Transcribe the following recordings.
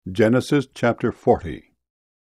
Genesis chapter 40.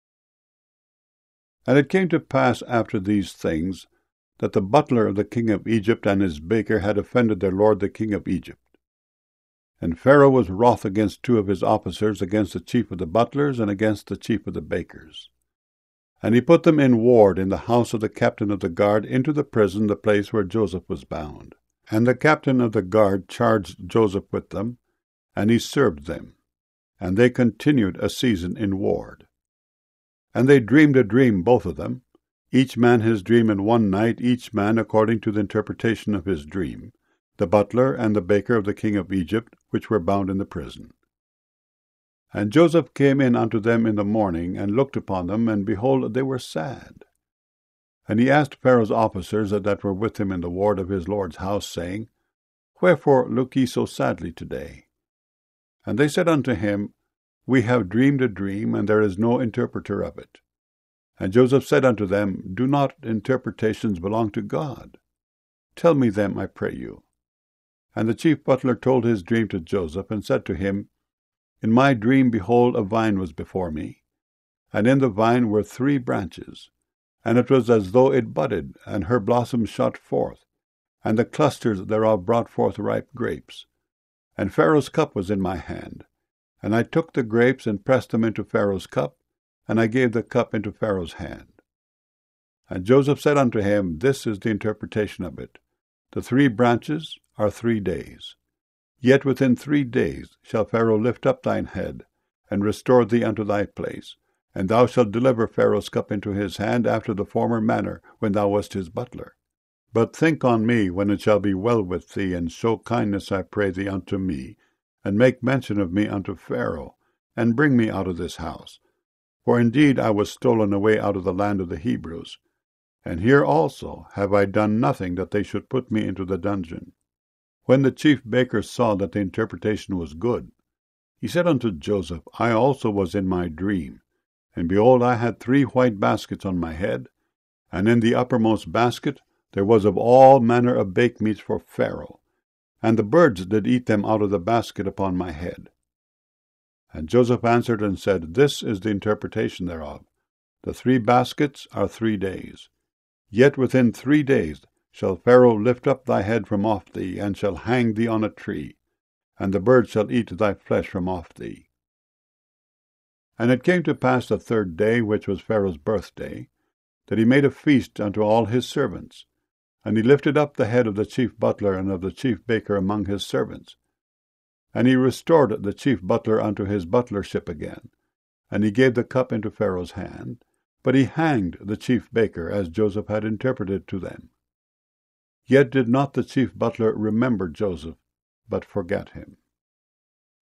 And it came to pass after these things, that the butler of the king of Egypt and his baker had offended their lord the king of Egypt. And Pharaoh was wroth against two of his officers, against the chief of the butlers, and against the chief of the bakers. And he put them in ward in the house of the captain of the guard, into the prison, the place where Joseph was bound. And the captain of the guard charged Joseph with them, and he served them. And they continued a season in ward. And they dreamed a dream, both of them, each man his dream in one night, each man according to the interpretation of his dream, the butler and the baker of the king of Egypt, which were bound in the prison. And Joseph came in unto them in the morning, and looked upon them, and behold, they were sad. And he asked Pharaoh's officers that were with him in the ward of his lord's house, saying, Wherefore look ye so sadly today? And they said unto him, We have dreamed a dream, and there is no interpreter of it. And Joseph said unto them, Do not interpretations belong to God? Tell me them, I pray you. And the chief butler told his dream to Joseph, and said to him, In my dream, behold, a vine was before me, and in the vine were 3 branches, and it was as though it budded, and her blossoms shot forth, and the clusters thereof brought forth ripe grapes. And Pharaoh's cup was in my hand. And I took the grapes, and pressed them into Pharaoh's cup, and I gave the cup into Pharaoh's hand. And Joseph said unto him, This is the interpretation of it. The 3 branches are 3 days. Yet within 3 days shall Pharaoh lift up thine head, and restore thee unto thy place, and thou shalt deliver Pharaoh's cup into his hand, after the former manner, when thou wast his butler. But think on me when it shall be well with thee, and show kindness, I pray thee, unto me, and make mention of me unto Pharaoh, and bring me out of this house. For indeed I was stolen away out of the land of the Hebrews, and here also have I done nothing that they should put me into the dungeon. When the chief baker saw that the interpretation was good, he said unto Joseph, I also was in my dream, and behold, I had 3 white baskets on my head, and in the uppermost basket there was of all manner of baked meats for Pharaoh, and the birds did eat them out of the basket upon my head. And Joseph answered and said, This is the interpretation thereof. The 3 baskets are 3 days. Yet within 3 days shall Pharaoh lift up thy head from off thee, and shall hang thee on a tree, and the birds shall eat thy flesh from off thee. And it came to pass the 3rd day, which was Pharaoh's birthday, that he made a feast unto all his servants. And he lifted up the head of the chief butler and of the chief baker among his servants. And he restored the chief butler unto his butlership again. And he gave the cup into Pharaoh's hand. But he hanged the chief baker, as Joseph had interpreted to them. Yet did not the chief butler remember Joseph, but forgat him.